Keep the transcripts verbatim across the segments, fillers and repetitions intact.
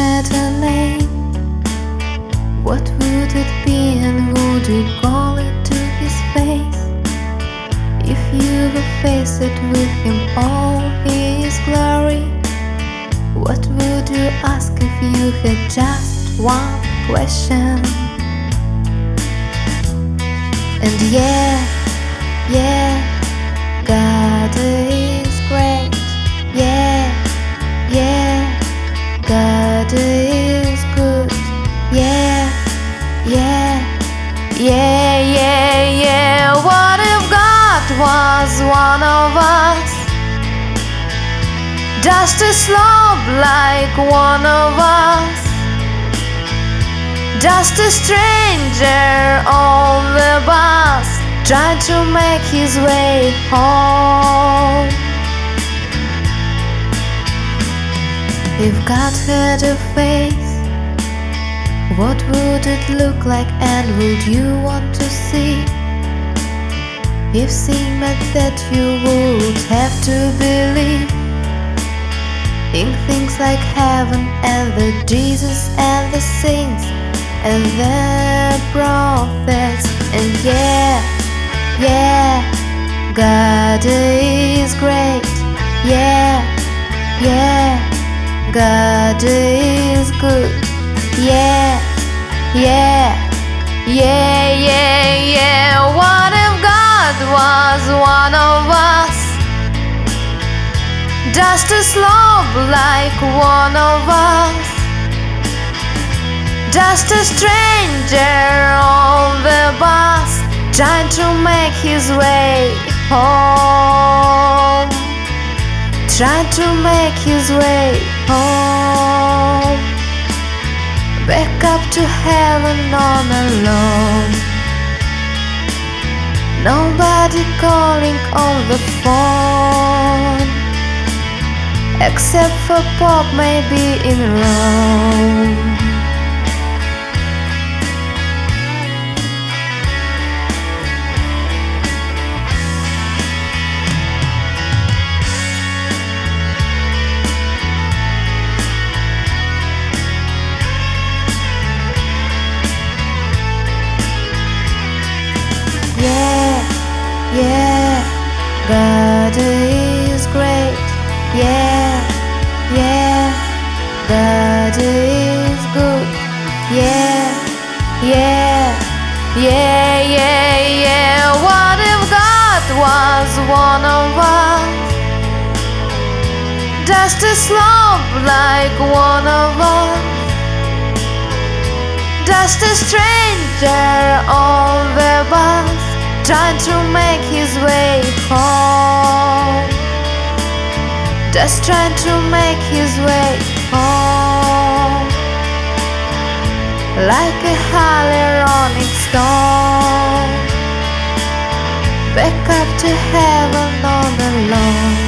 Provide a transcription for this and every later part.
had a name, what would it be, and would you call it to his face? If you were faced with him all his glory, what would you ask if you had just one question? And yeah, yeah, God is great. Yeah, yeah, God is good. Yeah, yeah, yeah, yeah, yeah. What if God was one of us? Just a slob like one of us, just a stranger on the bus, trying to make his way home. If God had a face, what would it look like, and would you want to see? If seeing meant that you would have to believe in things like heaven and the Jesus and the saints and the prophets. And yeah, yeah, God is great. Yeah, yeah, God is good. Yeah, yeah, yeah, yeah, yeah. What if God was one of us? Just a slob like one of us, just a stranger on the bus, trying to make his way home, trying to make his way home, back up to heaven on alone. Nobody calling on the phone, except for Pop, maybe in Rome. Yeah, yeah, God is great. Yeah, yeah, God is good. Yeah, yeah, yeah, yeah, yeah. What if God was one of us? Just a slob like one of us, just a stranger on the bus, trying to make his way home, just trying to make his way home, like a hyaluronic stone, back up to heaven on alone,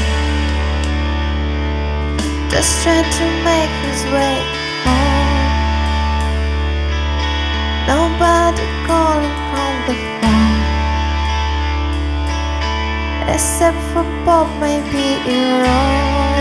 just trying to make his way home. Nobody calling on the phone, except for Pop, maybe in Rome.